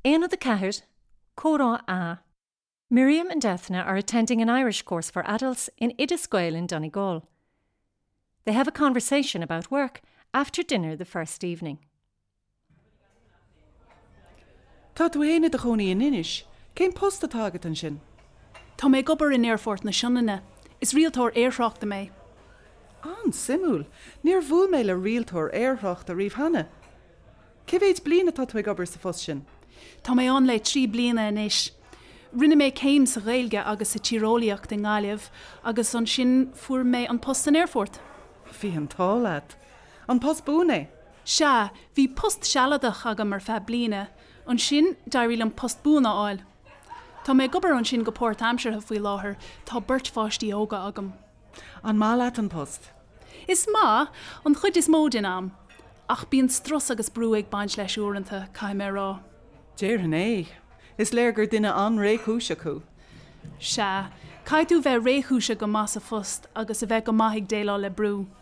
Éana the Cahir, Córá A. Miriam and Ethna are attending an Irish course for adults in Idisgail in Donegal. They have a conversation about work after dinner the first evening. Tá tú héine de chonaí in inis, cén post atágat an sin? Tá mé gobar in airfort na sionnana. Is rialtóir airthreachta mé. An simúl, níor bhfuil mé le rialtóir airthreacht a riomh hana. Civéid bliana tá tú ag gobar sa fós sin? Tá mé an le 3 bliana inis. Rinne mé céim sa réilge agus sa tíróliaach den gáileh, agus an sin fuair mé an post in airfort. Bhí an tálaat. An post búna? Se, bhí post sealadach agam mar fe bliana, an sin dairil an post búna áil. Tá mé gobar an sin go Port Amsir faoi láthair, tá burt fáistí óga agam. An má leat an post? Is má, an chud is mód in am, ach bíon stros agus brú ag baint leis úranta cai mé rá. Déireann é. Is léir gur duine an réchúise acu. Se, caiitú bheith réchúise go más a fust agus a bheith go maithigh déile le brú.